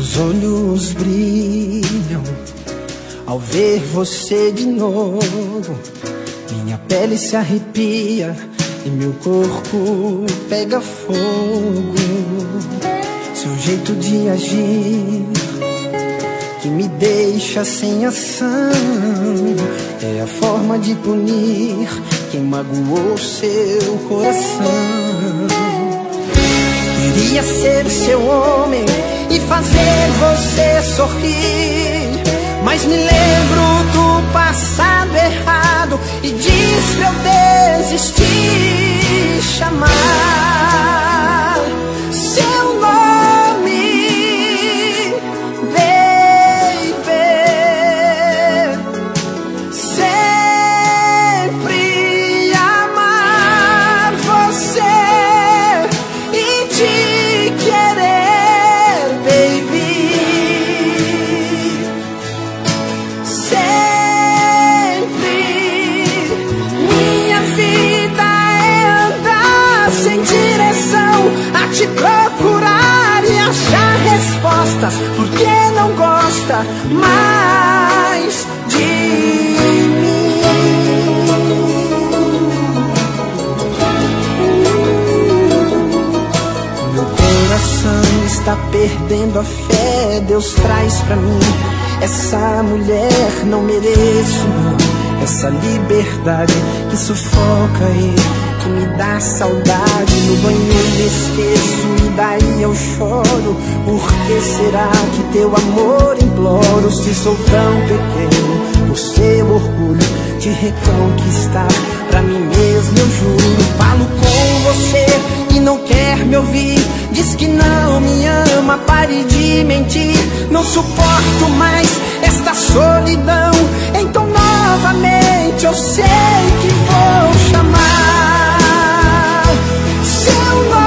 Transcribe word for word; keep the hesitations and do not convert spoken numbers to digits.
Meus olhos brilham ao ver você de novo. Minha pele se arrepia e meu corpo pega fogo. Seu jeito de agir que me deixa sem ação é a forma de punir quem magoou seu coração. Queria ser seu homem e fazer você sorrir, mas me lembro do passado errado e diz pra eu desistir. Chamar seu nome, baby, sempre amar você e te querer, baby. Sempre minha vida é andar sem direção, a te procurar e achar respostas, porque não gosta mais de mim. Meu coração está perdendo a fé, Deus traz pra mim essa mulher, não mereço não. Essa liberdade que sufoca e que me dá saudade. No banho me esqueço e daí eu choro. Por que será que teu amor imploro? Se sou tão pequeno, por seu orgulho te reconquistar pra mim mesmo eu juro. Falo com você e não quer me ouvir, diz que não me ama, pare de mentir. Não suporto mais esta solidão, então novamente eu sei que vou chamar seu nome.